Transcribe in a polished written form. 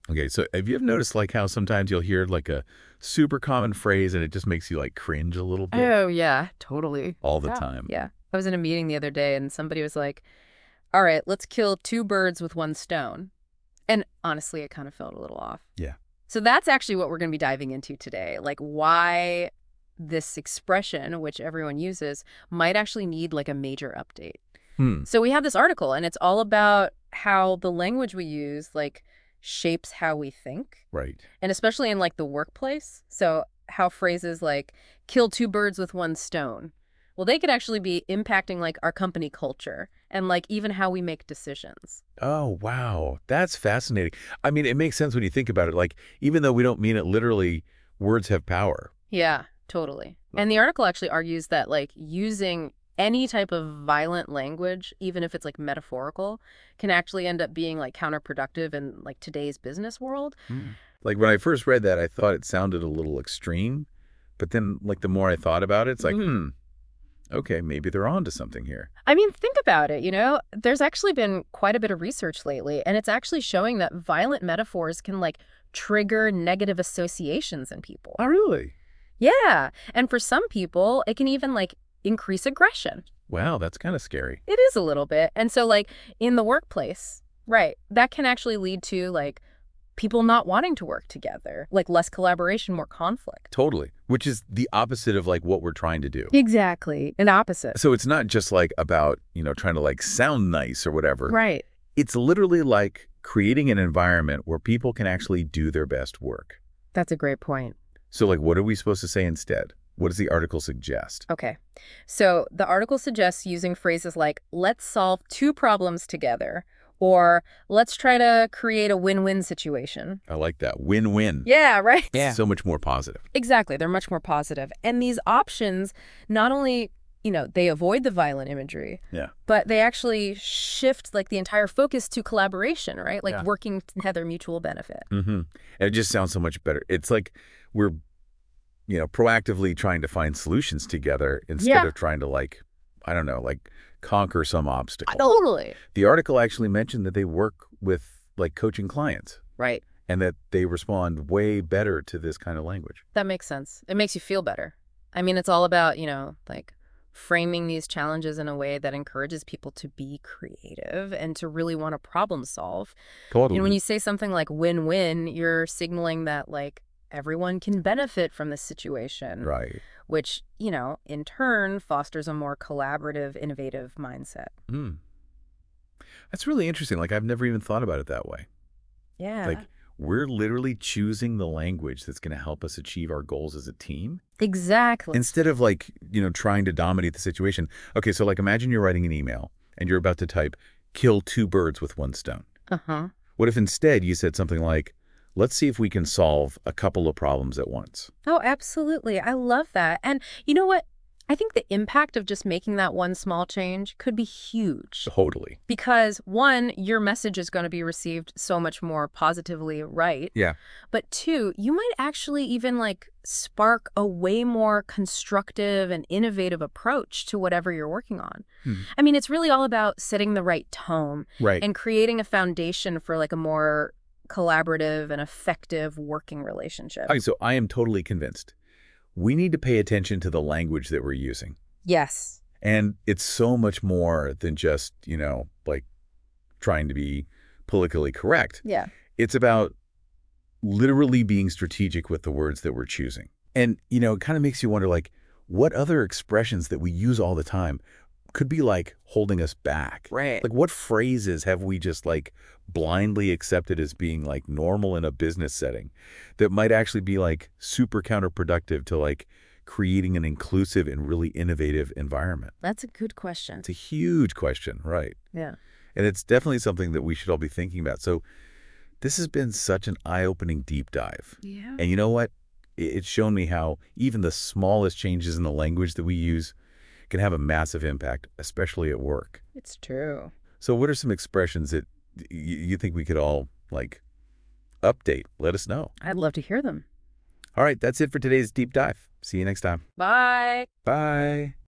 Okay, so have you ever noticed like how sometimes you'll hear like a super common phrase and it just makes you like cringe a little bit Oh, yeah, totally. all the Yeah. time? Yeah. I was in a meeting the other day and somebody was like, all right, let's kill two birds with one stone. And honestly, it kind of felt a little off. Yeah. So that's actually what we're going to be diving into today. Like why this expression, which everyone uses, might actually need like a major update. Hmm. So we have this article and it's all about how the language we use like shapes how we think, Right. and especially in like the workplace. So how phrases like kill two birds with one stone, well, they could actually be impacting like our company culture and like even how we make decisions. Oh, wow. That's fascinating. I mean, it makes sense when you think about it. Like, even though we don't mean it literally, words have power. Yeah, totally. And the article actually argues that like using any type of violent language, even if it's like metaphorical, can actually end up being like counterproductive in like today's business world. Hmm. Like, when I first read that, I thought it sounded a little extreme. But then, like, the more I thought about it, it's like, okay, maybe they're on to something here. I mean, think about it, there's actually been quite a bit of research lately, and it's actually showing that violent metaphors can like trigger negative associations in people. Oh, really? Yeah. And for some people, it can even like increase aggression. Wow, that's kind of scary. It is a little bit. And so like in the workplace, right, that can actually lead to like people not wanting to work together, like less collaboration, more conflict. Totally. Which is the opposite of like what we're trying to do. Exactly. An opposite. So it's not just like about, trying to like sound nice or whatever. Right. It's literally like creating an environment where people can actually do their best work. That's a great point. So like, what are we supposed to say instead? What does the article suggest? Okay. So the article suggests using phrases like, let's solve two problems together, or let's try to create a win-win situation. I like that. Win-win. Yeah, right? Yeah. So much more positive. Exactly. They're much more positive. And these options not only, they avoid the violent imagery, Yeah. but they actually shift like the entire focus to collaboration, right? Like Yeah. working together, mutual benefit. Mm-hmm. And it just sounds so much better. It's like we're, proactively trying to find solutions together instead of trying to like, I don't know, like conquer some obstacle. Totally. The article actually mentioned that they work with like coaching clients Right. and that they respond way better to this kind of language. That makes sense. It makes you feel better. I mean, it's all about, like framing these challenges in a way that encourages people to be creative and to really want to problem solve. Totally. When you say something like win-win, you're signaling that like everyone can benefit from this situation, Right. which, in turn fosters a more collaborative, innovative mindset. Hmm. That's really interesting. Like, I've never even thought about it that way. Yeah. Like, we're literally choosing the language that's going to help us achieve our goals as a team Exactly. instead of like, trying to dominate the situation. Okay, so like imagine you're writing an email and you're about to type, kill two birds with one stone. Uh-huh. What if instead you said something like, let's see if we can solve a couple of problems at once? Oh, absolutely. I love that. And you know what? I think the impact of just making that one small change could be huge. Totally. Because one, your message is going to be received so much more positively, right? Yeah. But two, you might actually even like spark a way more constructive and innovative approach to whatever you're working on. Hmm. I mean, it's really all about setting the right tone Right. and creating a foundation for like a more collaborative and effective working relationship. Okay, so I am totally convinced. We need to pay attention to the language that we're using. Yes. And it's so much more than just, like trying to be politically correct. Yeah. It's about literally being strategic with the words that we're choosing. And, it kind of makes you wonder, like, what other expressions that we use all the time could be, like, holding us back? Right. Like, what phrases have we just, like, blindly accepted as being, like, normal in a business setting that might actually be, like, super counterproductive to, like, creating an inclusive and really innovative environment? That's a good question. It's a huge question, right? Yeah. And it's definitely something that we should all be thinking about. So this has been such an eye-opening deep dive. Yeah. And you know what? It's shown me how even the smallest changes in the language that we use can have a massive impact, especially at work. It's true. So what are some expressions that you think we could all, like, update? Let us know. I'd love to hear them. All right, that's it for today's deep dive. See you next time. Bye. Bye.